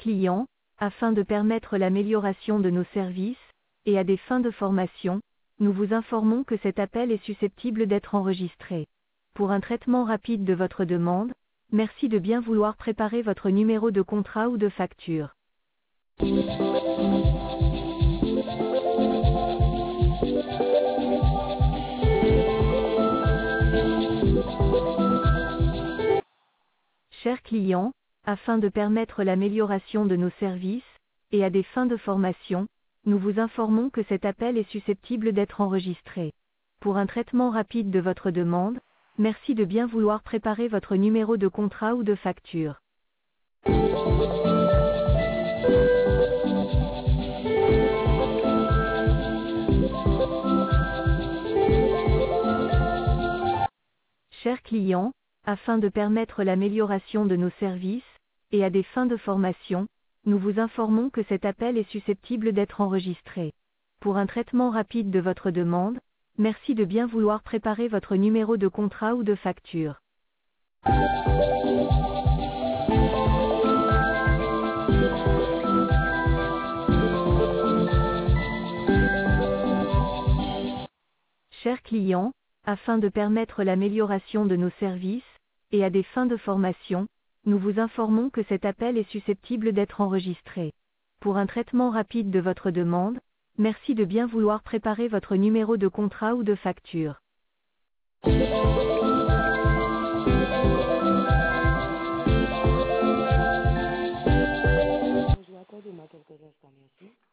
clients, afin de permettre l'amélioration de nos services, et à des fins de formation, nous vous informons que cet appel est susceptible d'être enregistré. Pour un traitement rapide de votre demande, merci de bien vouloir préparer votre numéro de contrat ou de facture. Chers clients, afin de permettre l'amélioration de nos services, et à des fins de formation, nous vous informons que cet appel est susceptible d'être enregistré. Pour un traitement rapide de votre demande, merci de bien vouloir préparer votre numéro de contrat ou de facture. Chers clients, afin de permettre l'amélioration de nos services, et à des fins de formation, nous vous informons que cet appel est susceptible d'être enregistré. Pour un traitement rapide de votre demande, merci de bien vouloir préparer votre numéro de contrat ou de facture. Chers clients, afin de permettre l'amélioration de nos services, et à des fins de formation, nous vous informons que cet appel est susceptible d'être enregistré. Pour un traitement rapide de votre demande, merci de bien vouloir préparer votre numéro de contrat ou de facture. Je vous accorde quelques instants, merci.